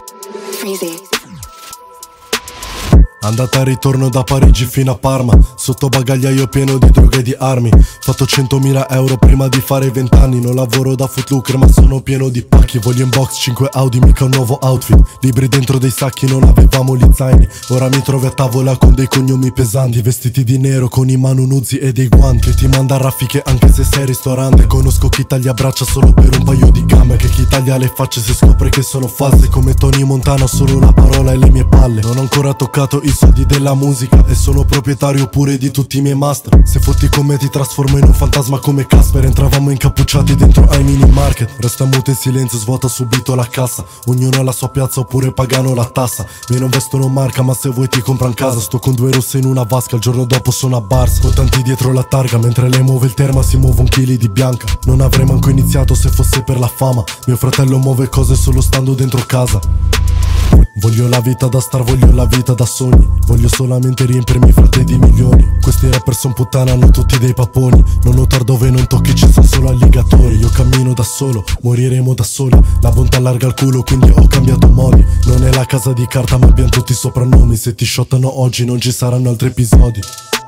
Freezy. Andata e ritorno da Parigi fino a Parma, sotto bagagliaio pieno di droghe e di armi. Fatto 100.000 euro prima di fare 20 anni. Non lavoro da Footlooker ma sono pieno di pacchi. Voglio in box 5 Audi, mica un nuovo outfit. Libri dentro dei sacchi, non avevamo gli zaini. Ora mi trovi a tavola con dei cognomi pesanti, vestiti di nero con i Manu Uzi e dei guanti. Ti manda a raffiche anche se sei ristorante. Conosco chi taglia braccia solo per un paio di gambe, che chi taglia le facce se scopre che sono false. Come Tony Montana, solo la parola e le mie palle. Non ho ancora toccato i soldi della musica e sono proprietario pure di tutti i miei master. Se fotti con me ti trasformo in un fantasma come Casper. Entravamo incappucciati dentro ai mini market. Resta muto in silenzio, svuota subito la cassa. Ognuno ha la sua piazza oppure pagano la tassa. Me non vestono marca ma se vuoi ti compran casa. Sto con 2 rosse in una vasca, il giorno dopo sono a Bars. Contanti dietro la targa, mentre lei muove il terma si muove un chili di bianca. Non avrei manco iniziato se fosse per la fama. Mio fratello muove cose solo stando dentro casa. Voglio la vita da star, voglio la vita da sogni. Voglio solamente riempirmi frate di milioni. Questi rapper son puttana, hanno tutti dei paponi. Non notar dove non tocchi, ci sono solo alligatori. Io cammino da solo, moriremo da soli. La bontà allarga il culo, quindi ho cambiato modi. Non è la casa di carta ma abbiamo tutti i soprannomi. Se ti shottano oggi non ci saranno altri episodi.